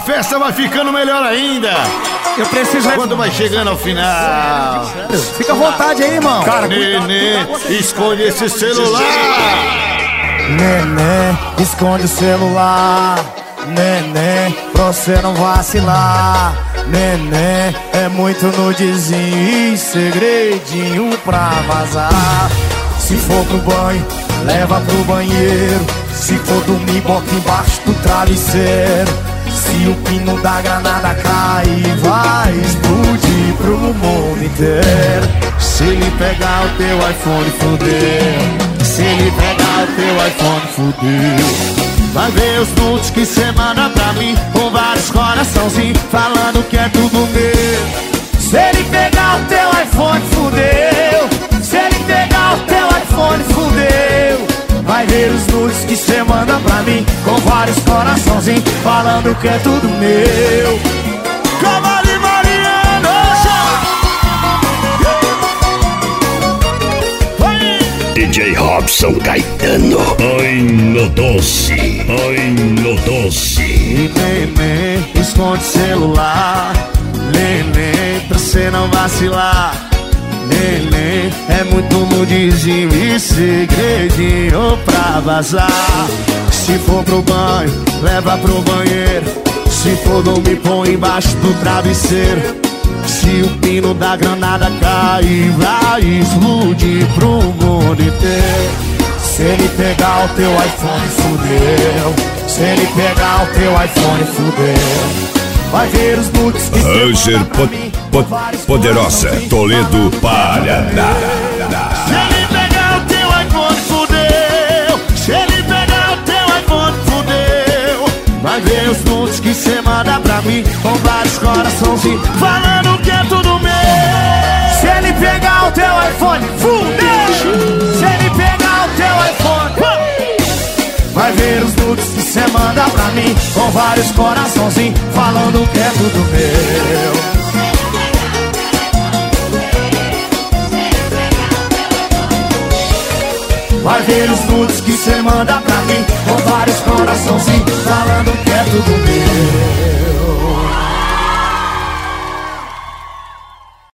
festa vai ficando melhor ainda. Eu preciso... Quando vai chegando ao final. Fica à vontade aí, irmão. Cara, Nenê, esconde esse celular. Nenê, esconde o celular. Nenê, pra você não vacilar. Nenê, é muito nudezinho e segredinho pra vazar. Se for pro banho, leva pro banheiro. Se for dormir, bota embaixo do travesseiro. Se o pino da granada cair, vai explodir pro mundo inteiro. Se ele pegar o teu iPhone, fudeu. Se ele pegar o teu iPhone, fudeu. Vai ver os nudes que cê manda pra mim, com vários coraçãozinhos, falando que é tudo meu. Se ele pegar o teu iPhone, fudeu. Se ele pegar o teu iPhone, fudeu. Vai ver os nudes que cê manda pra mim, com vários coraçãozinhos, falando que é tudo meu. Cavalo e Mariano, DJ Robson Caetano. Ai no doce, ai no doce. E nenê, esconde celular. Nenê, pra cê não vacilar. Nenê, é muito nudezinho e segredinho pra vazar. Se for pro banho, leva pro banheiro. Se for dormir, põe embaixo do travesseiro. Se o pino da granada cair, vai explodir pro mundo inteiro. Se ele pegar o teu iPhone, fudeu. Se ele pegar o teu iPhone, fudeu. Vai ver os nudes que Ranger Poderosa, Toledo, Paraná. Se ele pegar o teu iPhone, fudeu. Se ele pegar o teu iPhone, fudeu. Vai ver os nudes que cê manda pra mim, com vários coraçãozinhos, falando que é tudo meu. Se ele pegar o teu iPhone, fudeu. Se ele pegar o teu iPhone, vai ver os nudes que cê manda pra mim, com vários coraçãozinhos, falando que é tudo meu. Vai ver os nudes que cê manda pra mim, com vários coraçãozinhos, falando que é tudo meu.